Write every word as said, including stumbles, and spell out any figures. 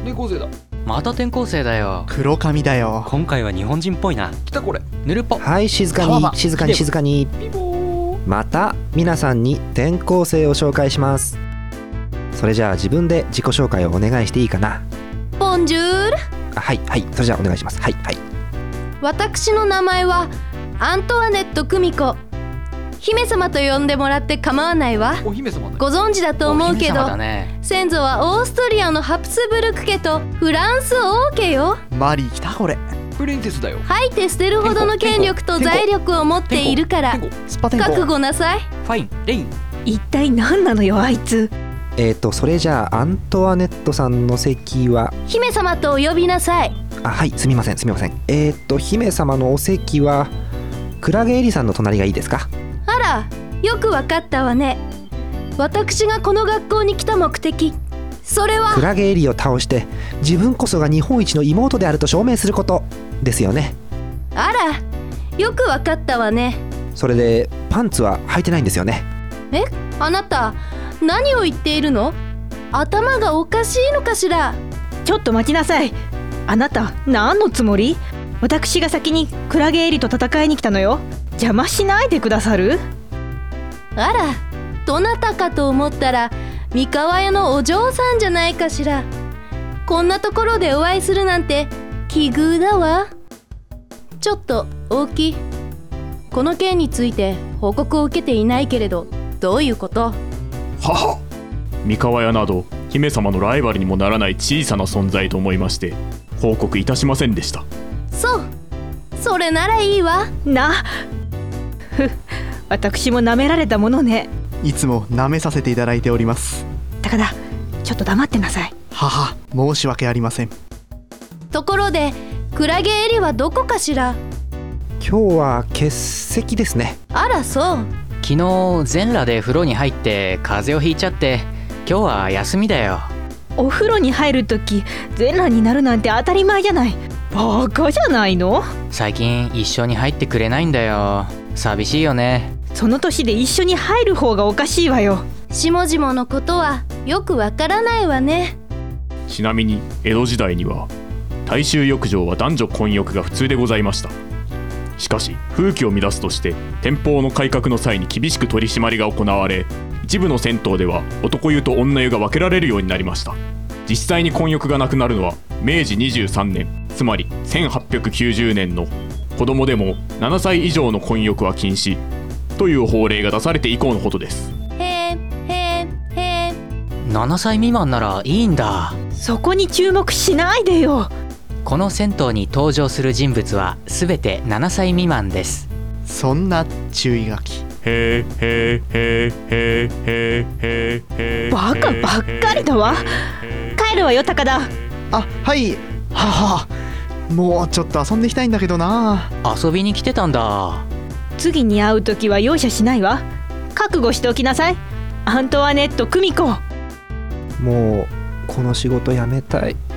転校生だ。 また転校生だよ。 黒髪だよ。 今回は日本人っぽいな。 来たこれ。 ぬるっぽ。 はい静かに静かに静かに。 ピボー。 また皆さんに転校生を紹介します。それじゃあ自分で自己紹介をお願いしていいかな。 ボンジュール。 あはいはいそれじゃあお願いします。はいはい。 私の名前はアントワネット・クミコ。姫様と呼んでもらって構わないわ。 お姫様だ。 ご存知だと思うけど、 ね、 先祖はオーストリアのハプスブルク家とフランス王家よ。 マリー来たこれ。 プリンセスだよ。 吐いて捨てるほどの権力と財力を持っているからスパテンコ覚悟なさい。 ファインレイン。 一体何なのよあいつ。 えーとそれじゃあアントワネットさんの席は。 姫様とお呼びなさい。 あはいすみませんすみません。えーと姫様のお席はクラゲエリさんの隣がいいですか。 あらよくわかったわね。私がこの学校に来た目的、それはクラゲエリを倒して自分こそが日本一の妹であると証明することですよね。 あらよくわかったわね。 それでパンツは履いてないんですよね。 えあなた何を言っているの？頭がおかしいのかしら。 ちょっと待ちなさい。あなた何のつもり？私が先にクラゲエリと戦いに来たのよ。邪魔しないでくださる？ あらどなたかと思ったら三河屋のお嬢さんじゃないかしら。こんなところでお会いするなんて奇遇だわ。ちょっと大きい。この件について報告を受けていないけれどどういうこと？ はは三河屋など姫様のライバルにもならない小さな存在と思いまして報告いたしませんでした。 そうそれならいいわ。 なふ私も舐められたものね。 いつも舐めさせていただいております。 高田ちょっと黙ってなさい。 はは申し訳ありません。 ところでクラゲエリはどこかしら？ 今日は欠席ですね。 あらそう。 昨日全裸で風呂に入って風邪をひいちゃって今日は休みだよ。 お風呂に入るとき全裸になるなんて当たり前じゃない。バカじゃないの？ 最近一緒に入ってくれないんだよ。寂しいよね。 その年で一緒に入る方がおかしいわよ。 下々のことはよくわからないわね。 ちなみに江戸時代には大衆浴場は男女混浴が普通でございました。しかし風紀を乱すとして天保の改革の際に厳しく取り締まりが行われ、一部の銭湯では男湯と女湯が分けられるようになりました。実際に混浴がなくなるのはめいじにじゅうさんねん、つまりせんはっぴゃくきゅうじゅうねんの子供でもななさい以上の混浴は禁止という法令が出されて以降のことです。 へーへーへー。 ななさい未満ならいいんだ。 そこに注目しないでよ。 この銭湯に登場する人物はすべてななさい未満です。 そんな注意書き。 へーへーへーへーへーへーへー。 バカばっかりだわ。帰るわよ高田。 あはいははもうちょっと遊んでいきたいんだけどな。 遊びに来てたんだ。 次に会うときは容赦しないわ。覚悟しておきなさい。アントワネット・クミコ。 もうこの仕事辞めたい。